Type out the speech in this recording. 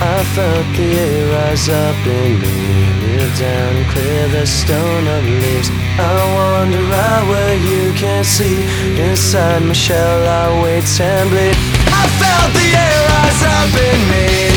I felt the air rise up in me. Kneel down and clear the stone of leaves. I wander out where you can't see. Inside my shell I wait and bleed. I felt the air rise up in me.